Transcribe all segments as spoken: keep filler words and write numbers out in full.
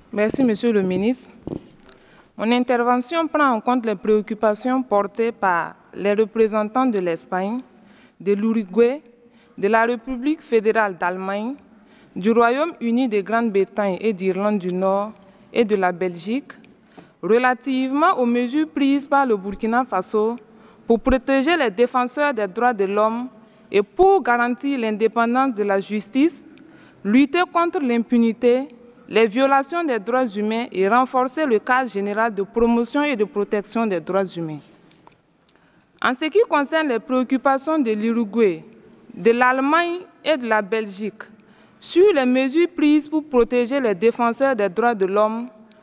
Merci, Monsieur le ministre. Mon intervention prend en compte les préoccupations portées par les représentants de l'Espagne, de l'Uruguay, de la République fédérale d'Allemagne, du Royaume-Uni de Grande-Bretagne et d'Irlande du Nord et de la Belgique, relativement aux mesures prises par le Burkina Faso pour protéger les défenseurs des droits de l'homme et pour garantir l'indépendance de la justice, lutter contre l'impunité, les violations des droits humains et renforcer le cadre général de promotion et de protection des droits humains. En ce qui concerne les préoccupations de l'Uruguay, de l'Allemagne et de la Belgique sur les mesures prises pour protéger les défenseurs des droits de l'homme,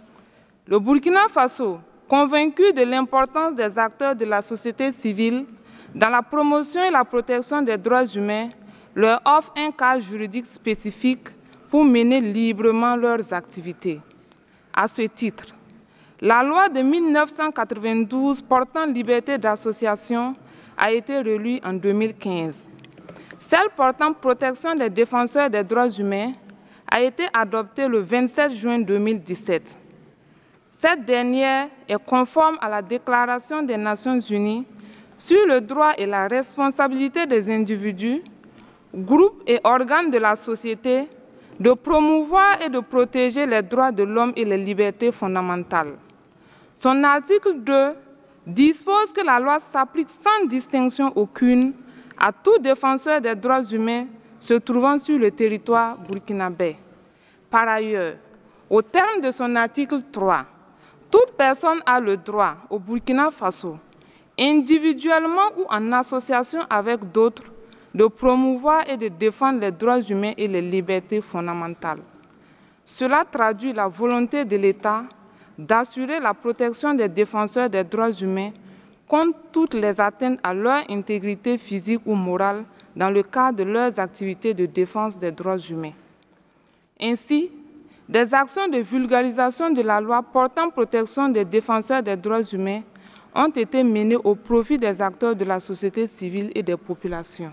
le Burkina Faso, convaincu de l'importance des acteurs de la société civile dans la promotion et la protection des droits humains, leur offre un cadre juridique spécifique pour mener librement leurs activités. À ce titre, la loi de mille neuf cent quatre-vingt-douze portant liberté d'association a été relue en deux mille quinze. Celle portant protection des défenseurs des droits humains a été adoptée le vingt-sept juin deux mille dix-sept. Cette dernière est conforme à la Déclaration des Nations unies sur le droit et la responsabilité des individus, groupes et organes de la société de promouvoir et de protéger les droits de l'homme et les libertés fondamentales. Son article deux dispose que la loi s'applique sans distinction aucune à tout défenseur des droits humains se trouvant sur le territoire burkinabé. Par ailleurs, au terme de son article trois, toute personne a le droit au Burkina Faso, individuellement ou en association avec d'autres, de promouvoir et de défendre les droits humains et les libertés fondamentales. Cela traduit la volonté de l'État d'assurer la protection des défenseurs des droits humains contre toutes les atteintes à leur intégrité physique ou morale dans le cadre de leurs activités de défense des droits humains. Ainsi, des actions de vulgarisation de la loi portant protection des défenseurs des droits humains ont été menées au profit des acteurs de la société civile et des populations.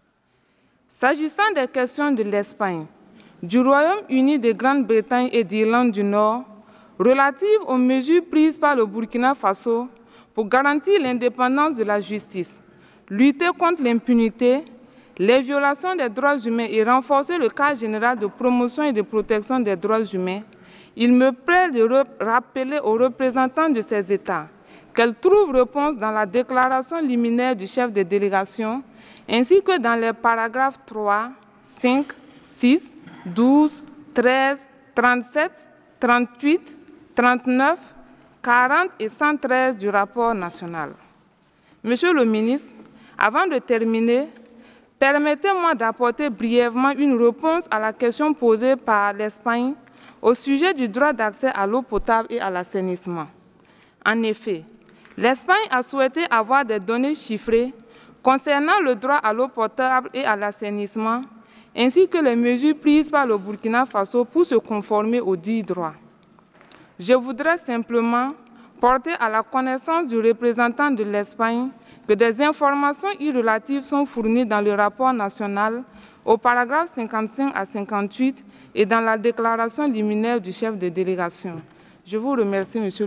S'agissant des questions de l'Espagne, du Royaume-Uni de Grande-Bretagne et d'Irlande du Nord, relatives aux mesures prises par le Burkina Faso pour garantir l'indépendance de la justice, lutter contre l'impunité, les violations des droits humains et renforcer le cadre général de promotion et de protection des droits humains, il me plaît de rappeler aux représentants de ces États qu'elles trouvent réponse dans la déclaration liminaire du chef de délégation, ainsi que dans les paragraphes trois, cinq, six, douze, treize, trente-sept, trente-huit, trente-neuf, quarante et cent treize du rapport national. Monsieur le ministre, avant de terminer, permettez-moi d'apporter brièvement une réponse à la question posée par l'Espagne au sujet du droit d'accès à l'eau potable et à l'assainissement. En effet, l'Espagne a souhaité avoir des données chiffrées concernant le droit à l'eau potable et à l'assainissement, ainsi que les mesures prises par le Burkina Faso pour se conformer aux dits droits. Je voudrais simplement porter à la connaissance du représentant de l'Espagne que des informations irrelatives sont fournies dans le rapport national au paragraphe cinquante-cinq à cinquante-huit et dans la déclaration liminaire du chef de délégation. Je vous remercie, Monsieur le